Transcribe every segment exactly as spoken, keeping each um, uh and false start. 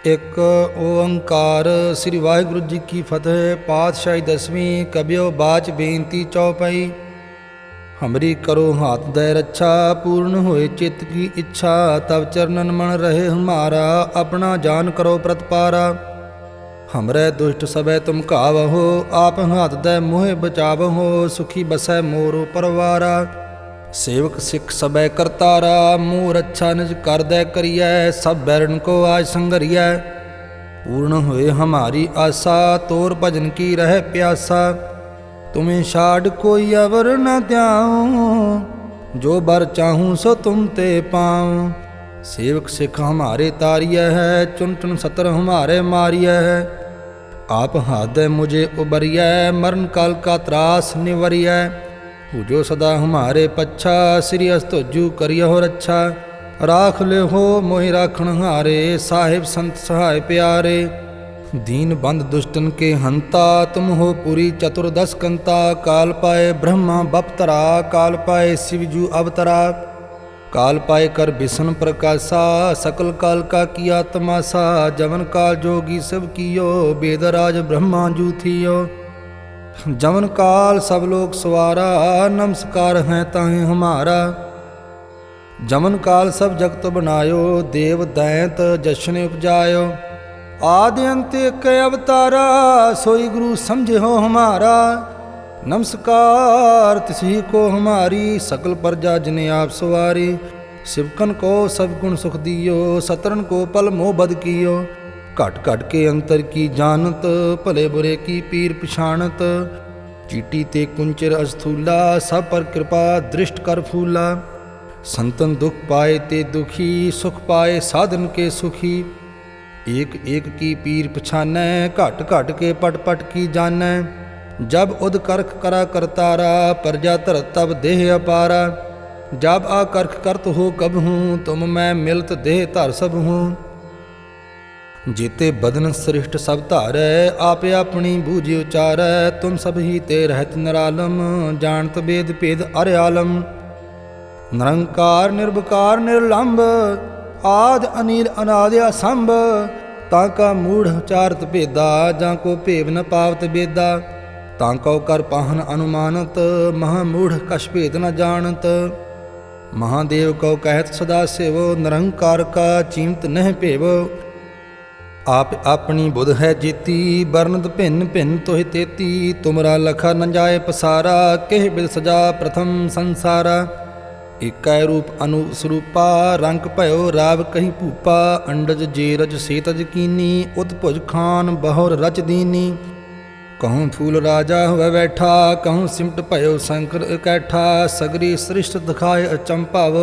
ਇੱਕ ਓੰਕਾਰ। ਸ੍ਰੀ ਵਾਹਿਗੁਰੂ ਜੀ ਕੀ ਫਤਿਹ। ਪਾਤਸ਼ਾਹੀ ਦਸਵੀਂ। ਕਬਿਓ ਬਾਚ ਬੇਨਤੀ ਚੌਪਈ। ਹਮਰੀ ਕਰੋ ਹਾਥ ਦੈ ਰੱਛਾ, ਪੂਰਨ ਹੋਏ ਚਿੱਤ ਕੀ ਇੱਛਾ। ਤਬ ਚਰਨਨ ਮਨ ਰਹੇ ਹਮਾਰਾ, ਆਪਣਾ ਜਾਨ ਕਰੋ ਪ੍ਰਤਪਾਰਾ। ਹਮਰੇ ਦੁਸ਼ਟ ਸਭੈ ਤੁਮ ਘਾਵਹੋ, ਆਪ ਹਾਥ ਦੈ ਮੋਹਿ ਬਚਾਵਹੋ। ਸੁਖੀ ਬਸੈ ਮੋਰੋ ਪਰਵਾਰਾ, ਸੇਵਕ ਸਿੱਖ ਸਭੈ ਕਰਤਾਰਾ। ਮੂਹ ਰੱਛਾ ਨਿਜ ਕਰਦੈ ਕਰੀਐ, ਸਭ ਬੈਰਨ ਕੋ ਆਜ ਸੰਗਰੀਐ। ਪੂਰਨ ਹੋਏ ਹਮਾਰੀ ਆਸਾ, ਤੋਰ ਭਜਨ ਕੀ ਰਹਿ ਪਿਆਸਾ। ਤੁਮੇ ਛਾੜ ਕੋਈ ਅਵਰ ਨ ਧਿਆਉ, ਜੋ ਬਰ ਚਾਹੂੰ ਸੋ ਤੁਮ ਤੇ ਪਾਉ। ਸੇਵਕ ਸਿੱਖ ਹਮਾਰੇ ਤਾਰੀਐ ਹੈ, ਚੁਨ ਚੁਨ ਸਤਰ ਹਮਾਰੇ ਮਾਰੀਐ ਹੈ। ਆਪ ਹਾਥ ਮੁਝੇ ਉਬਰੀਐ, ਮਰਨ ਕਾਲ ਕਾ ਤਰਾਸ ਨਿਵਰੀਐ। ਜੋ ਸਦਾ ਹਮਾਰੇ ਪੱਛਾ, ਸ੍ਰੀ ਅਸ ਤੋਜੂ ਕਰਿਓ ਰੱਛਾ। ਰਾਖ ਲਿਓ ਮੋਹਿ ਰਾਖਣ ਹਾਰੇ, ਸਾਹਿਬ ਸੰਤ ਸਹਾਇ ਪਿਆਰੇ। ਦੀਨ ਬੰਦ ਦੁਸ਼ਟਨ ਕੇ ਹੰਤਾ, ਤੁਮ ਹੋ ਪੁਰੀ ਚਤੁਰਦਸ ਕੰਤਾ। ਕਾਲ ਪਾਏ ਬ੍ਰਹਮਾ ਬਪਤਰਾ, ਕਾਲ ਪਾਏ शिवजू अवतरा। काल पाए कर बिसन प्रकाशा, सकल काल का किया तमाशा। जवन काल जोगी सब कियो, वेदराज ब्रह्मा जू थियो। जवन काल सब लोग सवारा, नमस्कार है ताहि हमारा। जमन काल सब जगत बनायो, देव दैंत जशन उपजायो। आदि अंत एक अवतारा, सोई गुरु समझे हो हमारा। नमस्कार तिसही को हमारी, सकल प्रजा जिने आप सवारी। शिवकन को सब गुण सुख दियो, सतरन को पल मोह बद कियो। घट घट के अंतर की जानत, भले बुरे की पीर पिछाणत। चीटी ते कुंचर अस्थूला, सब पर कृपा दृष्ट कर फूला। संतन दुख पाए ते दुखी, सुख पाए साधन के सुखी। एक एक की पीर पछानै, घट घट के पट पट की जानै। जब उद करख करा करतारा, प्रजा धरत तब देह अपारा। जब आकर्ख करत हो कब हूँ, तुम मैं मिलत देह धर सब हूँ। जेते बदन सृष्ट सब धारै, आप अपनी बूझ उचारै। तुम सब ही ते रहत निरालम, जानत वेद भेद अर्यालम। निरंकार निर्विकार निर्लंब, आद अनिल अनादि असंभ। ताका मूढ़ चारत भेदा, जां को भेव न पावत बेदा। तांकौ कर पाहन अनुमानत, महामूढ़ कछ भेद न जानत। महादेव को कहत सदा सेवो, निरंकार का चीमत नह भेवो। आप अपनी बुध है जीती, बरनत भिन्न भिन्न तोहि तेती। तुमरा लखा न जाए पसारा, केह बिद सजा प्रथम संसारा। एकै रूप अनूप स्वरूपा, रंग भयो राव कहीं भूपा। अंडज जेरज सेतज कीनी, उत्भुज खान बहुर रच दीनी। कहूँ फूल राजा हुआ बैठा, कहूँ सिमट भयो शंकर इकैठा। सगरी सृष्ट दिखाए अचंभाव,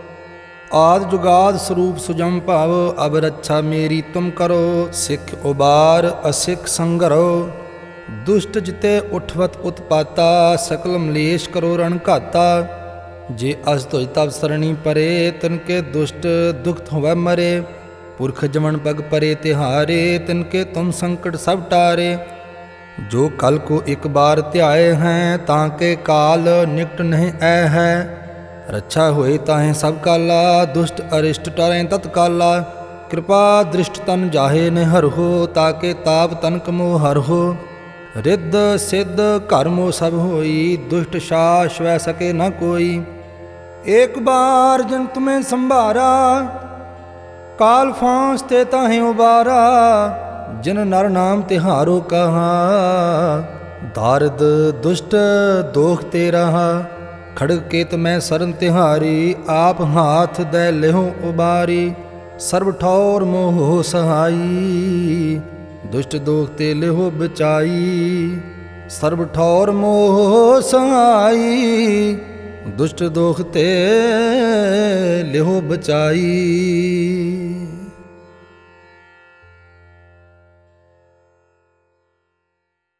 आद जुगाद स्वरूप सुजम भाव। अब रक्षा मेरी तुम करो, सिख उबार असिख संगरो। दुष्ट जिते उठवत उत्पाता, सकल मलेश करो रण घाता। जे अस तुझ तब सरणी परे, तिनके दुष्ट दुखत हुआ मरे। पुरख जमन पग परे तिहारे, तिनके तुम संकट सब टारे। जो कल को एक बार ध्याए हैं, ताके काल निकट नहीं ऐ है। रक्षा होए ताहें सब काला, दुष्ट अरिष्ट टरें तत्काला। कृपा दृष्ट तन जाहे न हर हो, ताके ताप तनक मोह हर हो। रिद्ध सिद्ध घर मोह सब होई, दुष्ट शास वह सके न कोई। एक बार जन तुम्हें संभारा, काल फांस ते ताहें उबारा। जिन नर नाम तिहारो कहा, दारद दुष्ट दोख ते रहा। खड़ग केत मैं सरन तिहारी, आप हाथ दै लेहो उबारी। सर्व ठौर मोह सहाई, दुष्ट दोख ते लेहो बचाई। सर्व ठौर मोह सहाई, दुष्ट दोख ते लेहो बचाई।